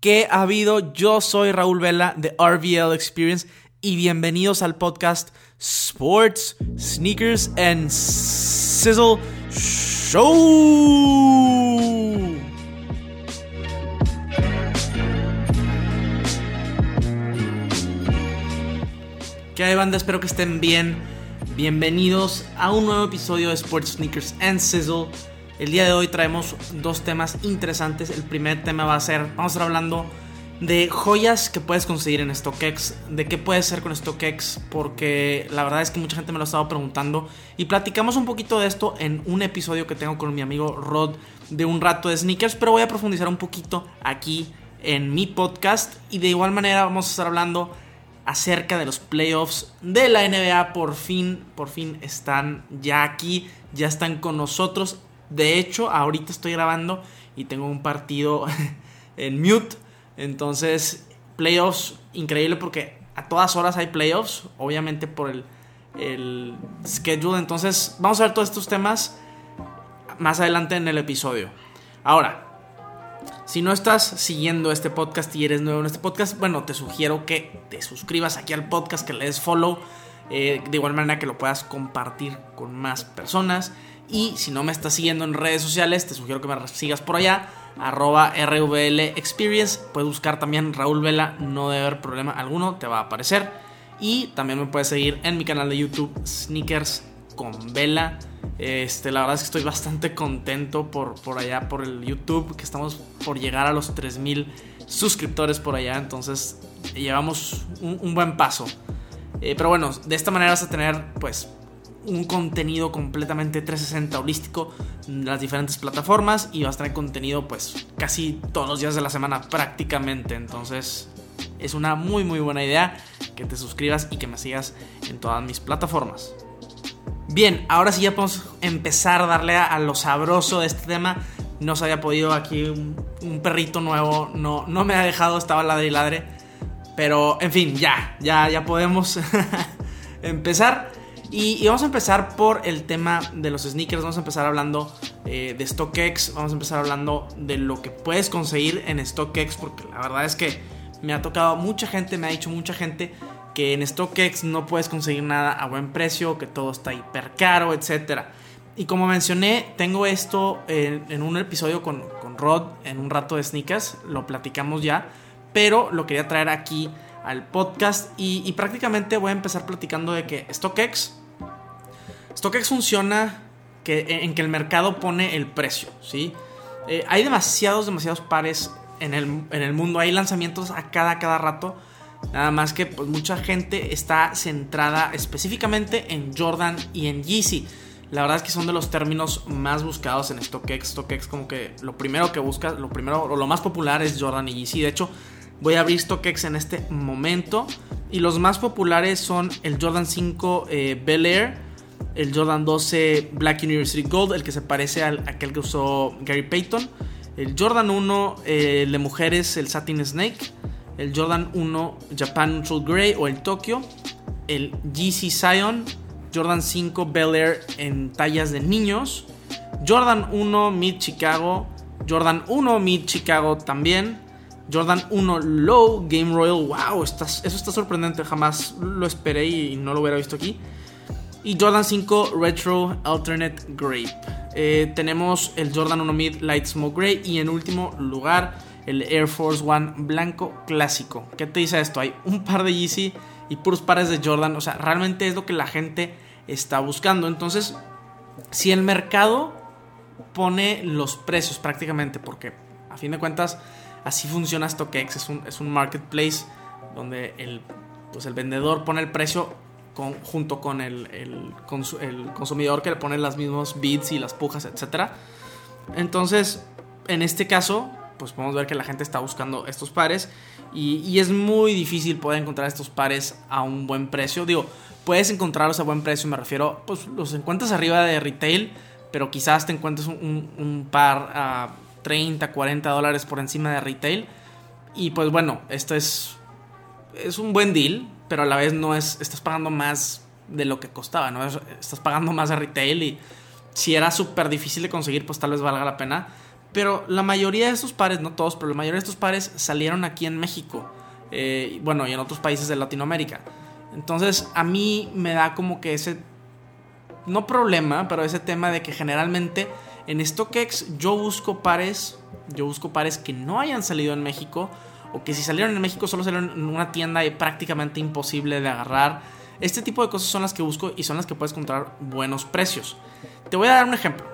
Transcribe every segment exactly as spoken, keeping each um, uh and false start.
¿Qué ha habido? Yo soy Raúl Vela de R V L Experience y bienvenidos al podcast Sports, Sneakers and Sizzle Show. ¿Qué hay, banda? Espero que estén bien. Bienvenidos a un nuevo episodio de Sports, Sneakers and Sizzle. El día de hoy traemos dos temas interesantes. El primer tema va a ser, vamos a estar hablando de joyas que puedes conseguir en StockX, de qué puedes hacer con StockX, porque la verdad es que mucha gente me lo ha estado preguntando y platicamos un poquito de esto en un episodio que tengo con mi amigo Rod de Un Rato de Sneakers, pero voy a profundizar un poquito aquí en mi podcast y de igual manera vamos a estar hablando acerca de los playoffs de la N B A. Por fin, por fin están ya aquí, ya están con nosotros. De hecho, ahorita estoy grabando y tengo un partido en mute. Entonces, playoffs, increíble porque a todas horas hay playoffs. Obviamente por el, el schedule. Entonces, vamos a ver todos estos temas más adelante en el episodio. Ahora, si no estás siguiendo este podcast y eres nuevo en este podcast, bueno, te sugiero que te suscribas aquí al podcast, que le des follow. Eh, de igual manera que lo puedas compartir con más personas. Y si no me estás siguiendo en redes sociales, te sugiero que me sigas por allá, arroba R V L Experience. Puedes buscar también Raúl Vela, no debe haber problema alguno, te va a aparecer. Y también me puedes seguir en mi canal de YouTube, Sneakers con Vela. Este, la verdad es que estoy bastante contento por, por allá, por el YouTube, que estamos por llegar a los tres mil suscriptores por allá. Entonces llevamos un, un buen paso. Eh, pero bueno, de esta manera vas a tener pues un contenido completamente trescientos sesenta holístico en las diferentes plataformas y vas a tener contenido pues casi todos los días de la semana prácticamente. Entonces es una muy muy buena idea que te suscribas y que me sigas en todas mis plataformas. Bien, ahora sí ya podemos empezar a darle a, a lo sabroso de este tema. No se había podido aquí un, un perrito nuevo, no, no me ha dejado, estaba ladre y ladre. Pero en fin, ya, ya, ya podemos empezar. Y, y vamos a empezar por el tema de los sneakers. Vamos a empezar hablando eh, de StockX. Vamos a empezar hablando de lo que puedes conseguir en StockX, porque la verdad es que me ha tocado mucha gente, me ha dicho mucha gente que en StockX no puedes conseguir nada a buen precio, que todo está hiper caro, etcétera. Y como mencioné, tengo esto en, en un episodio con, con Rod, en Un Rato de Sneakers, lo platicamos ya, pero lo quería traer aquí al podcast y, y prácticamente voy a empezar platicando de que StockX StockX funciona que, en que el mercado pone el precio, ¿sí? Eh, hay demasiados, demasiados pares en el, en el mundo, hay lanzamientos a cada, cada rato. Nada más que pues, mucha gente está centrada específicamente en Jordan y en Yeezy. La verdad es que son de los términos más buscados en StockX. StockX como que lo primero que busca, lo primero o lo más popular es Jordan y Yeezy. De hecho, voy a abrir StockX en este momento y los más populares son el Jordan cinco eh, Bel Air, el Jordan doce Black University Gold, el que se parece al aquel que usó Gary Payton, el Jordan uno eh, el de mujeres, el Satin Snake, el Jordan uno Japan Neutral Grey o el Tokyo, el Yeezy Zion, Jordan cinco Bel Air en tallas de niños, Jordan uno Mid Chicago, Jordan uno Mid Chicago también, Jordan uno Low Game Royal. Wow, está, eso está sorprendente, jamás lo esperé y no lo hubiera visto aquí. Y Jordan cinco Retro Alternate Grape. eh, Tenemos el Jordan uno Mid Light Smoke Gray y en último lugar el Air Force One blanco clásico. ¿Qué te dice esto? Hay un par de Yeezy y puros pares de Jordan. O sea, realmente es lo que la gente está buscando. Entonces, si el mercado pone los precios prácticamente, porque a fin de cuentas así funciona StockX, es un, es un marketplace donde el, pues el vendedor pone el precio con, junto con el, el, cons, el consumidor, que le pone las mismas bids y las pujas, etcétera. Entonces, en este caso, pues podemos ver que la gente está buscando estos pares y, y es muy difícil poder encontrar estos pares a un buen precio. Digo, puedes encontrarlos a buen precio, me refiero, pues los encuentras arriba de retail, pero quizás te encuentres un, un, un par a treinta, cuarenta dólares por encima de retail. Y pues bueno, esto es, es un buen deal, pero a la vez no es, estás pagando más de lo que costaba, ¿no? Estás pagando más de retail y si era súper difícil de conseguir, pues tal vez valga la pena. Pero la mayoría de estos pares, no todos, pero la mayoría de estos pares salieron aquí en México. Eh, bueno, y en otros países de Latinoamérica. Entonces a mí me da como que ese, no problema, pero ese tema de que generalmente en StockX yo busco pares, yo busco pares que no hayan salido en México, o que si salieron en México solo salieron en una tienda prácticamente imposible de agarrar. Este tipo de cosas son las que busco y son las que puedes encontrar buenos precios. Te voy a dar un ejemplo.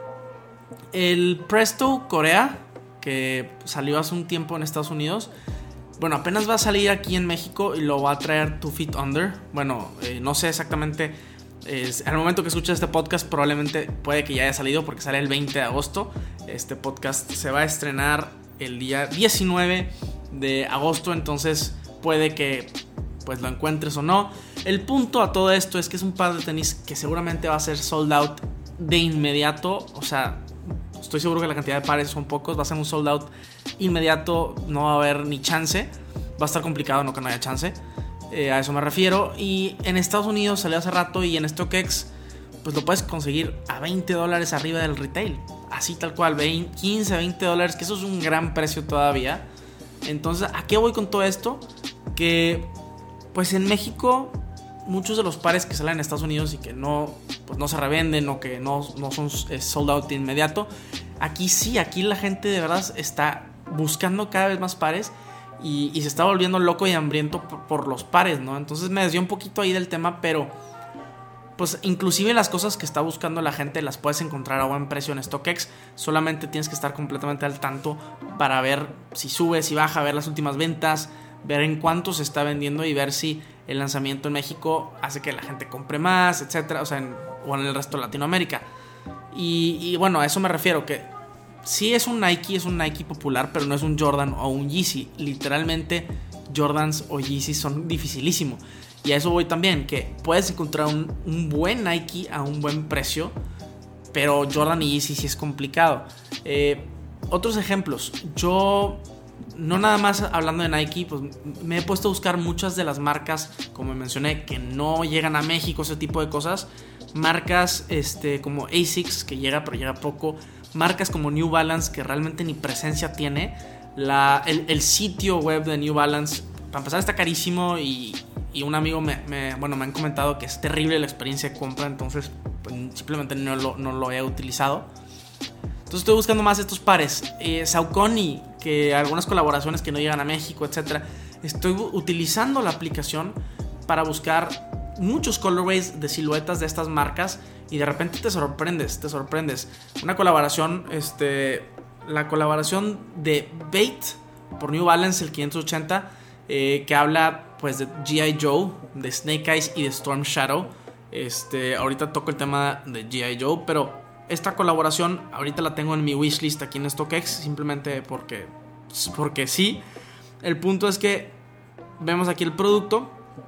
El Presto Corea, que salió hace un tiempo en Estados Unidos, bueno, apenas va a salir aquí en México y lo va a traer Two Feet Under. Bueno, eh, no sé exactamente, eh, al momento que escuches este podcast probablemente puede que ya haya salido porque sale el veinte de agosto. Este podcast se va a estrenar el día diecinueve de agosto, entonces puede que pues lo encuentres o no. El punto a todo esto es que es un par de tenis que seguramente va a ser sold out de inmediato. O sea, estoy seguro que la cantidad de pares son pocos, va a ser un sold out inmediato, no va a haber ni chance, va a estar complicado, no que no haya chance, eh, a eso me refiero. Y en Estados Unidos salió hace rato y en StockX pues lo puedes conseguir a veinte dólares arriba del retail, así tal cual, veinte, quince, veinte dólares, que eso es un gran precio todavía. Entonces, ¿a qué voy con todo esto? Que pues en México muchos de los pares que salen en Estados Unidos y que no, pues no se revenden o que no, no son sold out de inmediato, aquí sí, aquí la gente de verdad está buscando cada vez más pares y, y se está volviendo loco y hambriento por, por los pares, ¿no? Entonces me desvió un poquito ahí del tema, pero pues inclusive las cosas que está buscando la gente las puedes encontrar a buen precio en StockX. Solamente tienes que estar completamente al tanto para ver si sube, si baja, ver las últimas ventas, ver en cuánto se está vendiendo y ver si el lanzamiento en México hace que la gente compre más, etcétera, o sea, en, o en el resto de Latinoamérica. Y, y bueno, a eso me refiero, que sí es un Nike, es un Nike popular, pero no es un Jordan o un Yeezy. Literalmente Jordans o Yeezys son dificilísimo. Y a eso voy también, que puedes encontrar un, un buen Nike a un buen precio, pero Jordan y Yeezy sí es complicado. Eh, otros ejemplos, yo no nada más hablando de Nike, pues me he puesto a buscar muchas de las marcas, como mencioné, que no llegan a México, ese tipo de cosas. Marcas este, como Asics, que llega pero llega poco. Marcas como New Balance, que realmente ni presencia tiene. La, el, el sitio web de New Balance, para empezar, está carísimo y, y un amigo me, me, bueno, me han comentado que es terrible la experiencia de compra, entonces pues, simplemente no lo, no lo he utilizado. Entonces estoy buscando más estos pares. Eh, Saucony, que algunas colaboraciones que no llegan a México, etcétera. Estoy utilizando la aplicación para buscar muchos colorways de siluetas de estas marcas y de repente te sorprendes, te sorprendes. Una colaboración, este, la colaboración de Bait por New Balance, el quinientos ochenta, eh, que habla pues de G I. Joe, de Snake Eyes y de Storm Shadow. Este, ahorita toco el tema de G I. Joe, pero esta colaboración ahorita la tengo en mi wishlist aquí en StockX, simplemente porque, porque sí. El punto es que vemos aquí el producto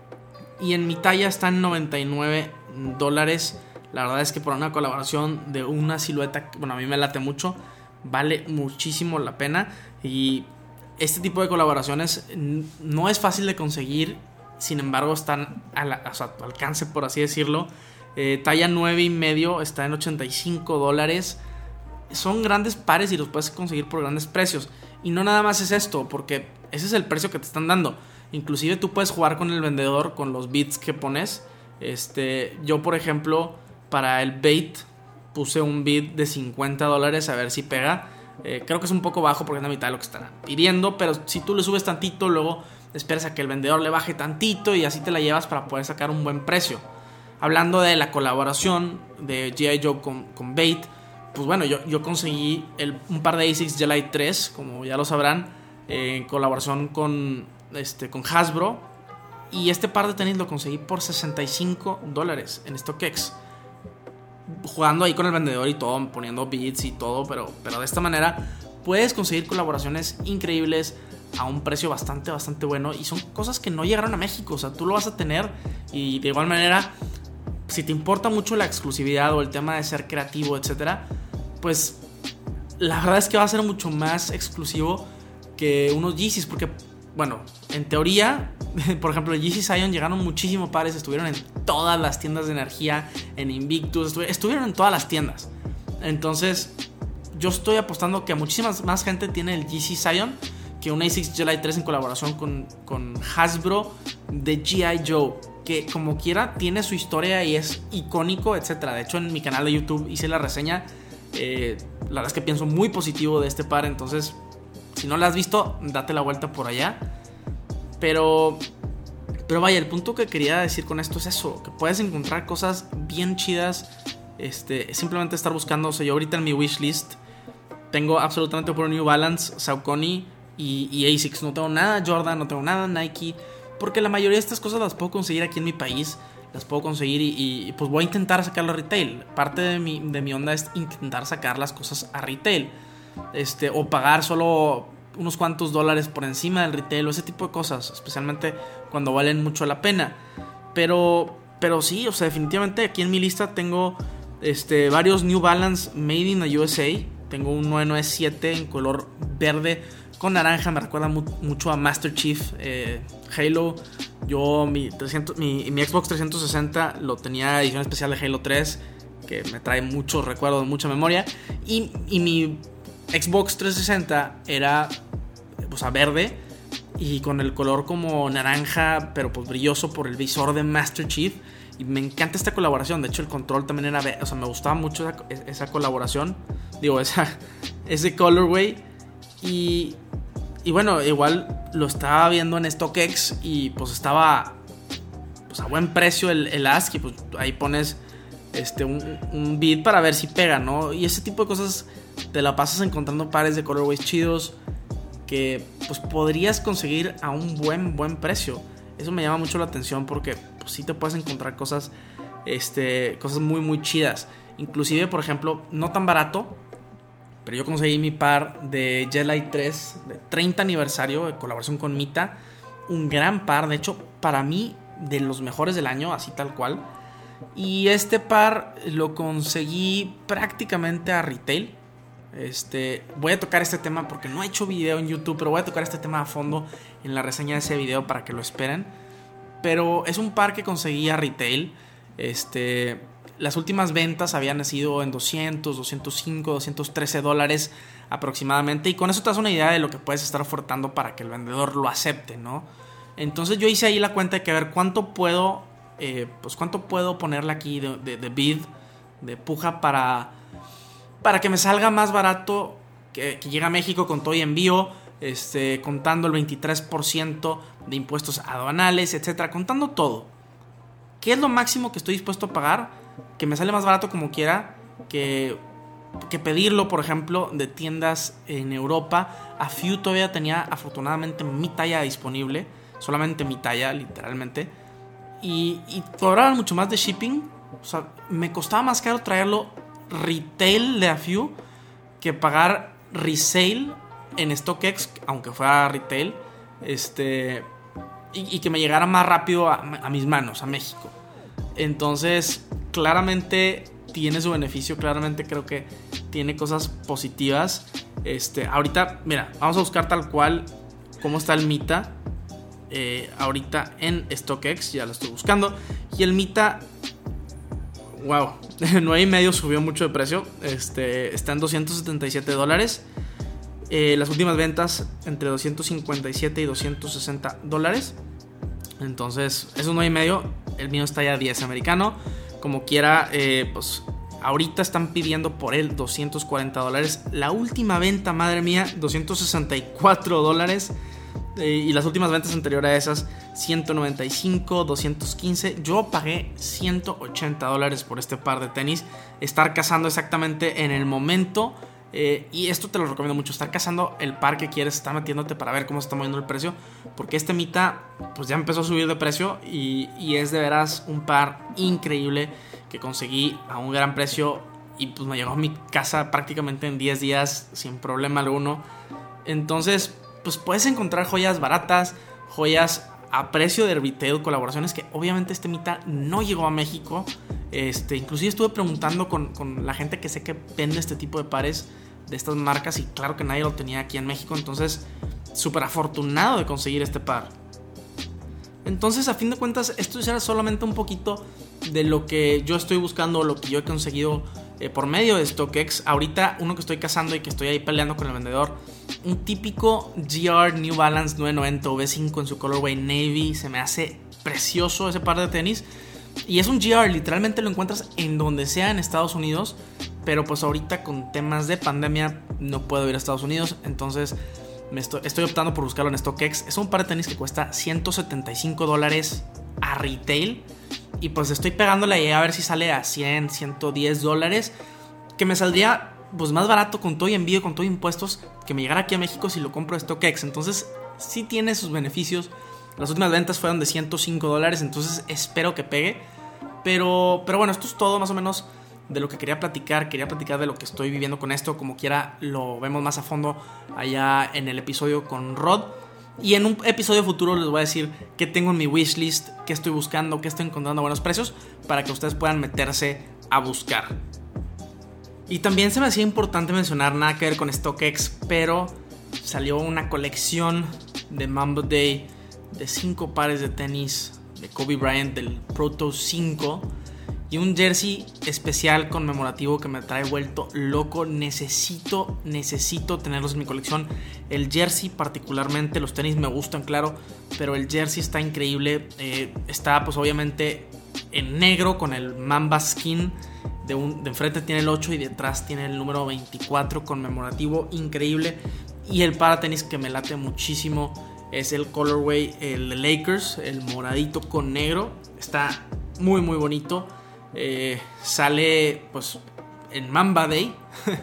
y en mi talla está en noventa y nueve dólares. La verdad es que por una colaboración de una silueta, bueno, a mí me late mucho, vale muchísimo la pena. Y este tipo de colaboraciones no es fácil de conseguir, sin embargo están a, la, a su alcance, por así decirlo. Eh, talla nueve y medio está en ochenta y cinco dólares. Son grandes pares y los puedes conseguir por grandes precios. Y no nada más es esto, porque ese es el precio que te están dando. Inclusive tú puedes jugar con el vendedor, con los bits que pones. Este, yo por ejemplo, para el Bait puse un bid de cincuenta dólares a ver si pega. eh, Creo que es un poco bajo porque es la mitad de lo que están pidiendo, pero si tú le subes tantito, luego esperas a que el vendedor le baje tantito y así te la llevas para poder sacar un buen precio. Hablando de la colaboración de G I. Joe con, con Bait, pues bueno, yo, yo conseguí el, un par de Asics Gelite tres, como ya lo sabrán, eh, en colaboración con, este, con Hasbro. Y este par de tenis lo conseguí por sesenta y cinco dólares en StockX. Jugando ahí con el vendedor y todo, poniendo bits y todo, pero, pero de esta manera puedes conseguir colaboraciones increíbles a un precio bastante, bastante bueno. Y son cosas que no llegaron a México, o sea, tú lo vas a tener. Y de igual manera, si te importa mucho la exclusividad o el tema de ser creativo, etcétera, pues la verdad es que va a ser mucho más exclusivo que unos Yeezys, porque, bueno, en teoría, por ejemplo, Yeezy Zion llegaron muchísimos pares, estuvieron en todas las tiendas de energía, en Invictus, estuvieron en todas las tiendas. Entonces, yo estoy apostando que muchísima más gente tiene el G C Zion que un ASICS Jedi tres en colaboración con, con Hasbro de G I. Joe, que como quiera tiene su historia y es icónico, etcétera. De hecho, en mi canal de YouTube hice la reseña. Eh, la verdad es que pienso muy positivo de este par, entonces si no la has visto, date la vuelta por allá. Pero, pero vaya, el punto que quería decir con esto es eso, que puedes encontrar cosas bien chidas. Este, simplemente estar buscando. O sea, yo ahorita en mi wishlist tengo absolutamente puro New Balance, Saucony y, y ASICS. No tengo nada Jordan, no tengo nada Nike, porque la mayoría de estas cosas las puedo conseguir aquí en mi país. Las puedo conseguir y, y pues voy a intentar sacarlo a retail. Parte de mi, de mi onda es intentar sacar las cosas a retail. Este, o pagar solo unos cuantos dólares por encima del retail o ese tipo de cosas, especialmente cuando valen mucho la pena. Pero, pero sí, o sea, definitivamente aquí en mi lista tengo este, varios New Balance Made in the U S A. Tengo un nueve nueve siete en color verde con naranja, me recuerda mu- mucho a Master Chief, eh, Halo. Yo mi, trescientos, mi, mi Xbox trescientos sesenta lo tenía edición especial de Halo tres, que me trae muchos recuerdos, mucha memoria. Y, y mi Xbox trescientos sesenta era, o sea, verde y con el color como naranja, pero pues brilloso por el visor de Master Chief. Y me encanta esta colaboración. De hecho, el control también era verde. O sea, me gustaba mucho esa, esa colaboración. Digo, esa, ese colorway. Y, y bueno, igual lo estaba viendo en StockX y pues estaba pues a buen precio el, el ask. Y pues ahí pones este, un, un bid para ver si pega, ¿no? Y ese tipo de cosas te la pasas encontrando pares de colorways chidos que pues podrías conseguir a un buen, buen precio. Eso me llama mucho la atención porque pues, sí te puedes encontrar cosas, este, cosas muy, muy chidas. Inclusive, por ejemplo, no tan barato, pero yo conseguí mi par de Jedi tres de treinta aniversario de colaboración con Mita. Un gran par, de hecho, para mí, de los mejores del año, así tal cual. Y este par lo conseguí prácticamente a retail. Este, voy a tocar este tema porque no he hecho video en YouTube, pero voy a tocar este tema a fondo en la reseña de ese video para que lo esperen. Pero es un par que conseguí a retail. Este, las últimas ventas habían sido en doscientos, doscientos cinco, doscientos trece dólares aproximadamente. Y con eso te das una idea de lo que puedes estar ofertando para que el vendedor lo acepte, ¿no? Entonces yo hice ahí la cuenta de que a ver cuánto puedo, eh, pues cuánto puedo ponerle aquí de, de, de bid, de puja para... para que me salga más barato que, que llegue a México con todo y envío, este, contando el veintitrés por ciento de impuestos aduanales, etcétera, contando todo. ¿Qué es lo máximo que estoy dispuesto a pagar? Que me sale más barato como quiera que, que pedirlo, por ejemplo, de tiendas en Europa. A Few todavía tenía afortunadamente mi talla disponible, solamente mi talla, literalmente. Y, y cobraban mucho más de shipping. O sea, me costaba más caro traerlo retail de A Few que pagar resale en StockX, aunque fuera retail, este, y, y que me llegara más rápido a, a mis manos, a México. Entonces, claramente tiene su beneficio, claramente creo que tiene cosas positivas. Este, ahorita, mira, vamos a buscar tal cual cómo está el Mita. Eh, ahorita en StockX, ya lo estoy buscando. Y el Mita, wow, nueve y medio subió mucho de precio. Este, está en doscientos setenta y siete dólares. Eh, las últimas ventas entre doscientos cincuenta y siete y doscientos sesenta dólares. Entonces, es un nueve y medio. El mío está ya diez americano. Como quiera, eh, pues ahorita están pidiendo por él doscientos cuarenta dólares. La última venta, madre mía, doscientos sesenta y cuatro dólares. Eh, y las últimas ventas anteriores a esas, ciento noventa y cinco, doscientos quince. Yo pagué ciento ochenta dólares por este par de tenis. Estar cazando exactamente en el momento. Eh, y esto te lo recomiendo mucho, estar cazando el par que quieres, estar metiéndote para ver cómo se está moviendo el precio, porque este Mita pues ya empezó a subir de precio y, y es de veras un par increíble que conseguí a un gran precio y pues me llegó a mi casa prácticamente en diez días sin problema alguno. Entonces pues puedes encontrar joyas baratas, joyas a precio de retail, colaboraciones que obviamente este Mita no llegó a México. Este, inclusive estuve preguntando con, con la gente que sé que vende este tipo de pares de estas marcas y claro que nadie lo tenía aquí en México. Entonces súper afortunado de conseguir este par. Entonces a fin de cuentas esto era solamente un poquito de lo que yo estoy buscando, lo que yo he conseguido eh, por medio de StockX. Ahorita uno que estoy cazando y que estoy ahí peleando con el vendedor, un típico G R New Balance nueve noventa V cinco en su colorway Navy. Se me hace precioso ese par de tenis. Y es un G R, literalmente lo encuentras en donde sea en Estados Unidos. Pero pues ahorita con temas de pandemia no puedo ir a Estados Unidos. Entonces me estoy, estoy optando por buscarlo en StockX. Es un par de tenis que cuesta ciento setenta y cinco dólares a retail. Y pues estoy pegándole ahí a ver si sale a cien, ciento diez dólares. Que me saldría pues más barato con todo y envío, con todo impuestos, que me llegara aquí a México si lo compro de StockX. Entonces sí tiene sus beneficios. Las últimas ventas fueron de ciento cinco dólares. Entonces espero que pegue. Pero, pero bueno, esto es todo más o menos de lo que quería platicar. Quería platicar de lo que estoy viviendo con esto. Como quiera lo vemos más a fondo allá en el episodio con Rod. Y en un episodio futuro les voy a decir qué tengo en mi wishlist, qué estoy buscando, qué estoy encontrando a buenos precios, para que ustedes puedan meterse a buscar. Y también se me hacía importante mencionar, nada que ver con StockX, pero salió una colección de Mambo Day de cinco pares de tenis de Kobe Bryant del Pro Tour cinco y un jersey especial conmemorativo que me trae vuelto loco. Necesito, necesito tenerlos en mi colección. El jersey particularmente, los tenis me gustan, claro, pero el jersey está increíble. Eh, está pues obviamente en negro con el Mamba Skin. De, un, de enfrente tiene el ocho y detrás tiene el número veinticuatro conmemorativo, increíble. Y el para tenis que me late muchísimo es el colorway, el de Lakers, el moradito con negro. Está muy muy bonito. Eh, sale pues en Mamba Day,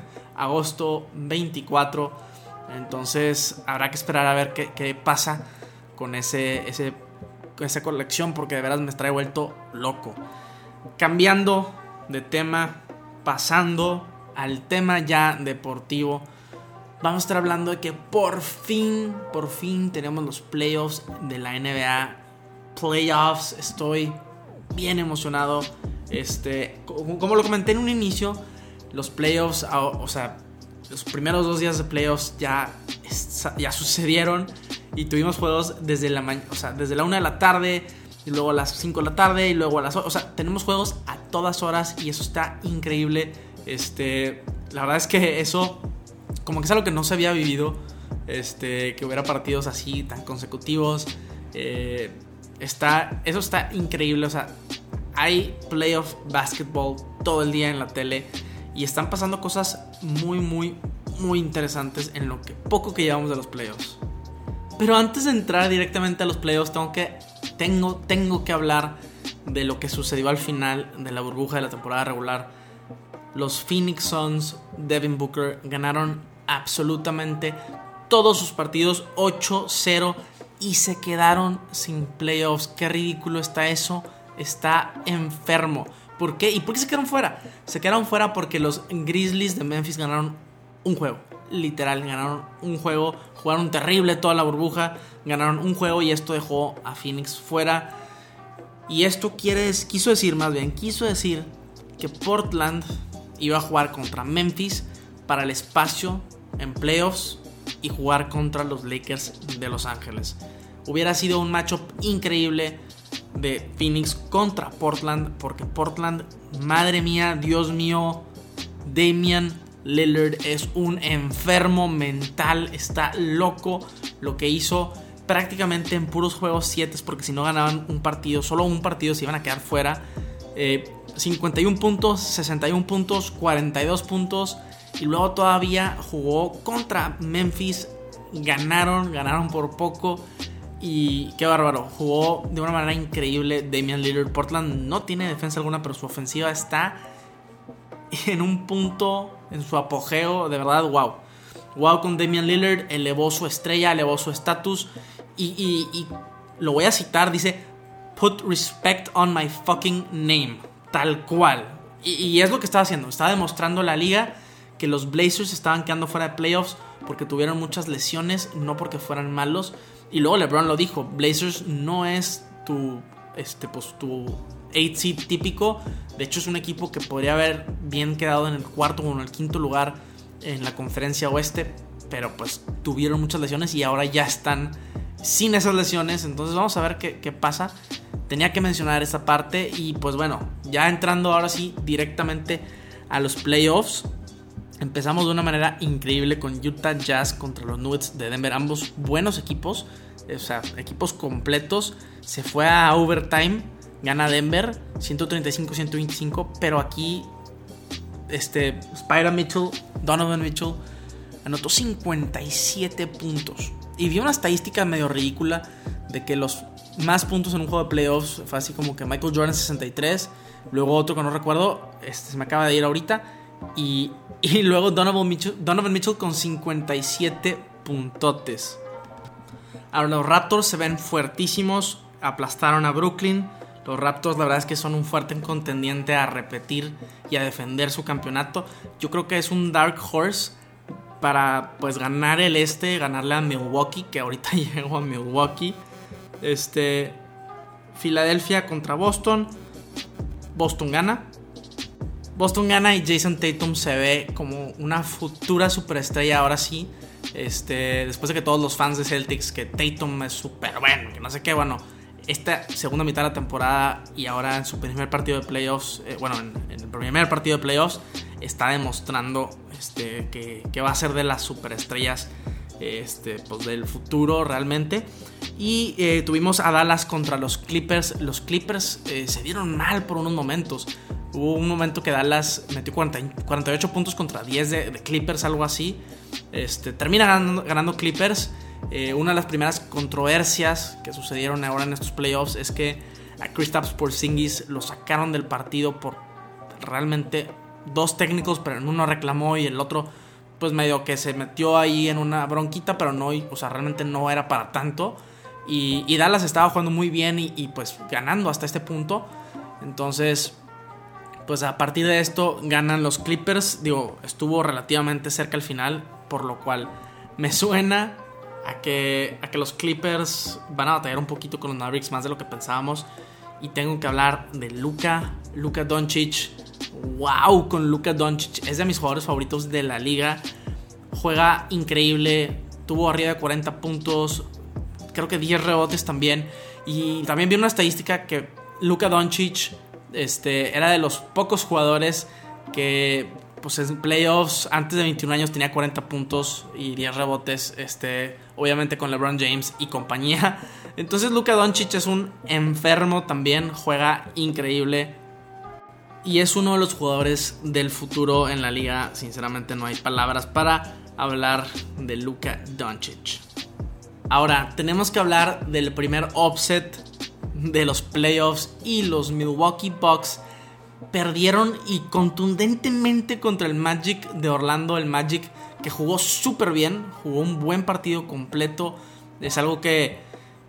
agosto veinticuatro. Entonces habrá que esperar a ver qué, qué pasa con ese, ese, con esa colección, porque de veras me trae vuelto loco. Cambiando de tema, pasando al tema ya deportivo, vamos a estar hablando de que por fin, por fin tenemos los playoffs de la N B A. Playoffs, estoy bien emocionado. Este, como lo comenté en un inicio, los playoffs, o sea, los primeros dos días de playoffs ya, ya sucedieron y tuvimos juegos desde la mañana, o sea, desde la una de la tarde y luego a las cinco de la tarde y luego a las, o sea, tenemos juegos a todas horas y eso está increíble. Este, la verdad es que eso como que es algo que no se había vivido, este, que hubiera partidos así tan consecutivos. Eh, está, eso está increíble, o sea, hay playoff basketball todo el día en la tele y están pasando cosas muy, muy, muy interesantes en lo que poco que llevamos de los playoffs. Pero antes de entrar directamente a los playoffs, tengo que, tengo, tengo que hablar de lo que sucedió al final de la burbuja de la temporada regular. Los Phoenix Suns, Devin Booker, ganaron absolutamente todos sus partidos ocho cero y se quedaron sin playoffs. Qué ridículo está eso. Está enfermo. ¿Por qué? ¿Y por qué se quedaron fuera? Se quedaron fuera porque los Grizzlies de Memphis ganaron un juego. Literal, ganaron un juego. Jugaron terrible toda la burbuja. Ganaron un juego y esto dejó a Phoenix fuera. Y esto quiere, quiso decir, más bien, quiso decir que Portland iba a jugar contra Memphis para el espacio en playoffs y jugar contra los Lakers de Los Ángeles. Hubiera sido un matchup increíble de Phoenix contra Portland, porque Portland, madre mía, Dios mío, Damian Lillard es un enfermo mental, está loco. Lo que hizo prácticamente en puros juegos siete, porque si no ganaban un partido, solo un partido, se iban a quedar fuera. eh, cincuenta y uno puntos, sesenta y uno puntos, cuarenta y dos puntos, y luego todavía jugó contra Memphis. Ganaron, ganaron por poco. Y qué bárbaro, jugó de una manera increíble Damian Lillard. Portland no tiene defensa alguna, pero su ofensiva está en un punto, en su apogeo, de verdad, wow. Wow con Damian Lillard, elevó su estrella, elevó su estatus. Y, y, y lo voy a citar, dice: "Put respect on my fucking name", tal cual. Y, y es lo que estaba haciendo, estaba demostrando a la liga que los Blazers estaban quedando fuera de playoffs porque tuvieron muchas lesiones, no porque fueran malos. Y luego LeBron lo dijo: Blazers no es tu, este, pues, tu eight seed típico. De hecho es un equipo que podría haber bien quedado en el cuarto o en el quinto lugar en la conferencia oeste, pero pues tuvieron muchas lesiones y ahora ya están sin esas lesiones. Entonces vamos a ver qué, qué pasa. Tenía que mencionar esa parte. Y pues bueno, ya entrando ahora sí directamente a los playoffs. Empezamos de una manera increíble con Utah Jazz contra los Nuggets de Denver. Ambos buenos equipos, o sea, equipos completos. Se fue a overtime, gana Denver ciento treinta y cinco a ciento veinticinco. Pero aquí este, Spida Mitchell, Donovan Mitchell, anotó cincuenta y siete puntos. Y vi una estadística medio ridícula de que los más puntos en un juego de playoffs fue así como que Michael Jordan sesenta y tres, luego otro que no recuerdo, este se me acaba de ir ahorita, y, y luego Donovan Mitchell, Donovan Mitchell con cincuenta y siete puntotes. Ahora los Raptors se ven fuertísimos, aplastaron a Brooklyn. Los Raptors la verdad es que son un fuerte contendiente a repetir y a defender su campeonato. Yo creo que es un dark horse para pues ganar el este, ganarle a Milwaukee, que ahorita llegó a Milwaukee. Este, Filadelfia contra Boston. Boston gana. Boston gana y Jason Tatum se ve como una futura superestrella ahora sí. Este, después de que todos los fans de Celtics, que Tatum es súper bueno, que no sé qué, bueno, esta segunda mitad de la temporada y ahora en su primer partido de playoffs, eh, bueno, en, en el primer partido de playoffs, está demostrando este, que, que va a ser de las superestrellas este, pues del futuro realmente. Y eh, tuvimos a Dallas contra los Clippers. Los Clippers eh, se dieron mal por unos momentos. Hubo un momento que Dallas metió cuarenta, cuarenta y ocho puntos contra diez de, de Clippers, algo así. Este, termina ganando, ganando Clippers. Eh, una de las primeras controversias que sucedieron ahora en estos playoffs es que a Kristaps Porzingis lo sacaron del partido por realmente dos técnicos, pero en uno reclamó y el otro pues medio que se metió ahí en una bronquita, pero no, o sea, realmente no era para tanto. Y, y Dallas estaba jugando muy bien y, y pues ganando hasta este punto. Entonces, pues a partir de esto ganan los Clippers. Digo, estuvo relativamente cerca al final, por lo cual me suena a que, a que los Clippers van a batallar un poquito con los Mavericks, más de lo que pensábamos. Y tengo que hablar de Luka, Luka Doncic. Wow, con Luka Doncic. Es de mis jugadores favoritos de la liga. Juega increíble. Tuvo arriba de cuarenta puntos. Creo que diez rebotes también. Y también vi una estadística que Luka Doncic este, era de los pocos jugadores que pues en playoffs antes de veintiún años tenía cuarenta puntos y diez rebotes, este, obviamente con LeBron James y compañía. Entonces Luka Doncic es un enfermo también, juega increíble y es uno de los jugadores del futuro en la liga. Sinceramente no hay palabras para hablar de Luka Doncic. Ahora tenemos que hablar del primer upset de los playoffs, y los Milwaukee Bucks perdieron y contundentemente contra el Magic de Orlando. El Magic que jugó súper bien, jugó un buen partido completo. Es algo que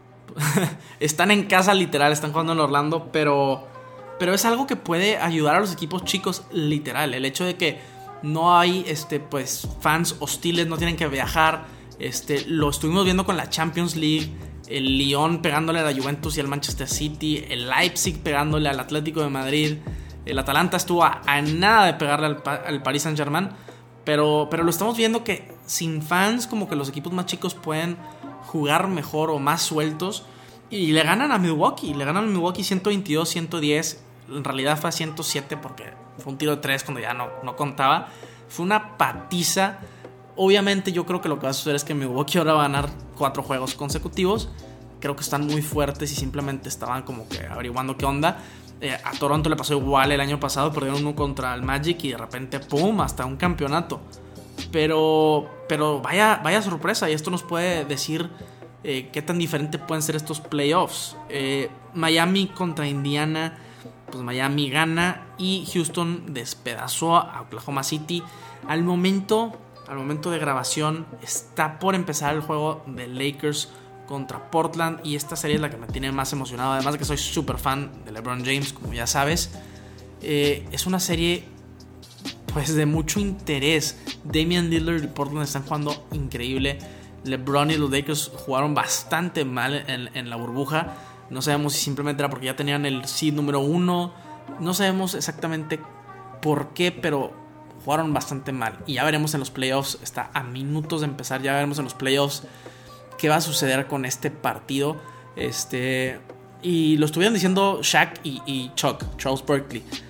están en casa literal, están jugando en Orlando, pero, pero es algo que puede ayudar a los equipos chicos literal. El hecho de que no hay este, pues, fans hostiles, no tienen que viajar. Este, lo estuvimos viendo con la Champions League. El Lyon pegándole a la Juventus y al Manchester City. El Leipzig pegándole al Atlético de Madrid. El Atalanta estuvo a, a nada de pegarle al, al Paris Saint-Germain. Pero, pero lo estamos viendo que sin fans como que los equipos más chicos pueden jugar mejor o más sueltos. Y le ganan a Milwaukee. Le ganan a Milwaukee ciento veintidós a ciento diez. En realidad fue a ciento siete porque fue un tiro de tres cuando ya no, no contaba. Fue una patiza. Obviamente yo creo que lo que va a suceder es que Milwaukee ahora va a ganar cuatro juegos consecutivos. Creo que están muy fuertes y simplemente estaban como que averiguando qué onda. Eh, a Toronto le pasó igual el año pasado, perdieron uno contra el Magic y de repente ¡pum! Hasta un campeonato. Pero, pero vaya, vaya sorpresa, y esto nos puede decir eh, qué tan diferente pueden ser estos playoffs. Eh, Miami contra Indiana, pues Miami gana y Houston despedazó a Oklahoma City. Al momento... Al momento de grabación está por empezar el juego de Lakers contra Portland, y esta serie es la que me tiene más emocionado, además de que soy súper fan de LeBron James, como ya sabes. Eh, es una serie pues de mucho interés. Damian Lillard y Portland están jugando increíble. LeBron y los Lakers jugaron bastante mal en, en la burbuja. No sabemos si simplemente era porque ya tenían el seed número uno. No sabemos exactamente por qué, pero jugaron bastante mal. Y ya veremos en los playoffs. Está a minutos de empezar. Ya veremos en los playoffs qué va a suceder con este partido. Este, y lo estuvieron diciendo Shaq y, y Chuck, Charles Barkley.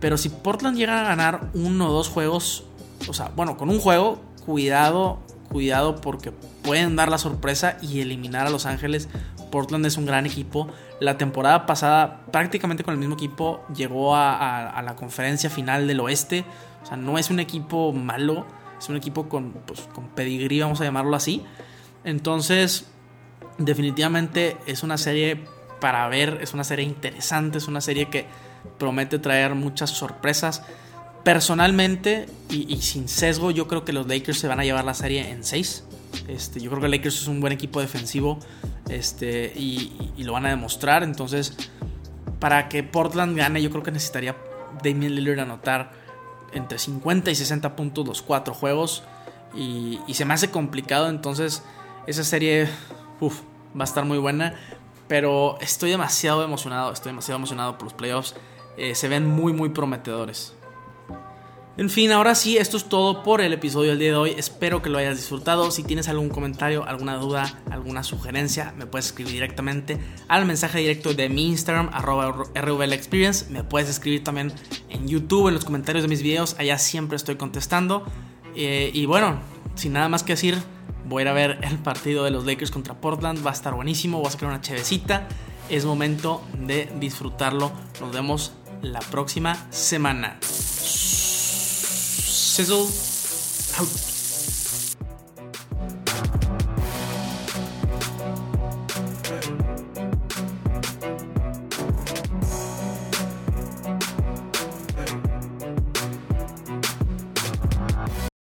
Pero si Portland llega a ganar uno o dos juegos, o sea, bueno, con un juego, cuidado, cuidado porque pueden dar la sorpresa y eliminar a Los Ángeles. Portland es un gran equipo. La temporada pasada, prácticamente con el mismo equipo, llegó a, a, a la conferencia final del oeste. O sea, no es un equipo malo, es un equipo con, pues, con pedigrí, vamos a llamarlo así. Entonces, definitivamente es una serie para ver, es una serie interesante, es una serie que promete traer muchas sorpresas. Personalmente y, y sin sesgo, yo creo que los Lakers se van a llevar la serie en seis. Este, yo creo que Lakers es un buen equipo defensivo, este, y, y lo van a demostrar. Entonces, para que Portland gane, yo creo que necesitaría Damian Lillard anotar entre cincuenta y sesenta puntos los cuatro juegos. Y, y se me hace complicado. Entonces, esa serie uf, va a estar muy buena. Pero estoy demasiado emocionado. Estoy demasiado emocionado por los playoffs. Eh, se ven muy muy prometedores. En fin, ahora sí, esto es todo por el episodio del día de hoy. Espero que lo hayas disfrutado. Si tienes algún comentario, alguna duda, alguna sugerencia, me puedes escribir directamente al mensaje directo de mi Instagram, arroba R V L Experience. Me puedes escribir también en YouTube, en los comentarios de mis videos. Allá siempre estoy contestando. Eh, y bueno, sin nada más que decir, voy a ir a ver el partido de los Lakers contra Portland. Va a estar buenísimo, voy a sacar una chevecita. Es momento de disfrutarlo. Nos vemos la próxima semana. Sizzle out.